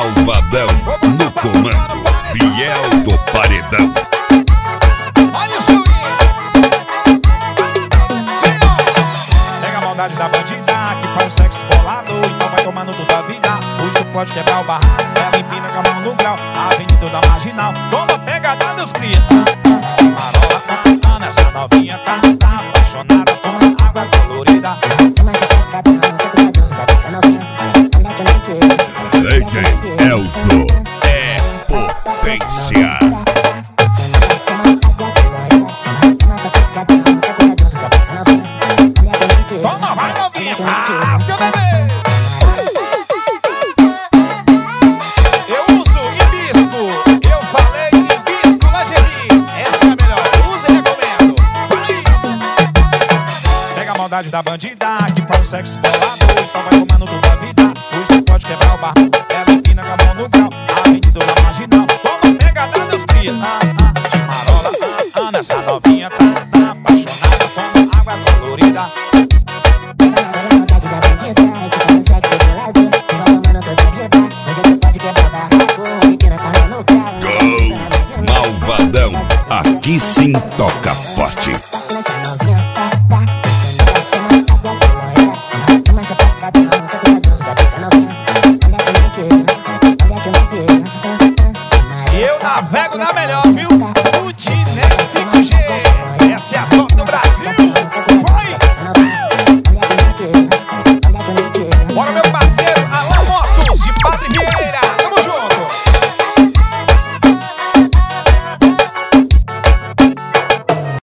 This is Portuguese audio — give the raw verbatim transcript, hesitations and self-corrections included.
Malvadão no comando, Biel do Paredão. Olha o swing. Pega a maldade da bandida que faz o sexo bolado, então vai tomando toda a vida. Hoje pode quebrar o barraco, ela empina com a mão no grau. A avenida da marginal, toma pegada dos cria. Marola, Ana, essa novinha tá, tá apaixonada com água colorida. D J Elzo é potência. Toma, vai novinha, rasga, bebê. Eu uso hibisco, eu falei hibisco lingerie. Essa é a melhor, usa e recomendo. Vai. Pega a maldade da bandida que faz o sexo bolado, então vai tomando toda a vida. Hoje pode quebrar o barraco, ela empina com a mão no grau. A avenida da marginal, toma pegada dos cria. Ah, ah, de marola, ah, Ana, essa novinha tá, tá apaixonada com água colorida. Go, Malvadão, aqui sim toca forte. Eu navego na melhor, viu? O Dinex cinco G, essa é a top do Brasil.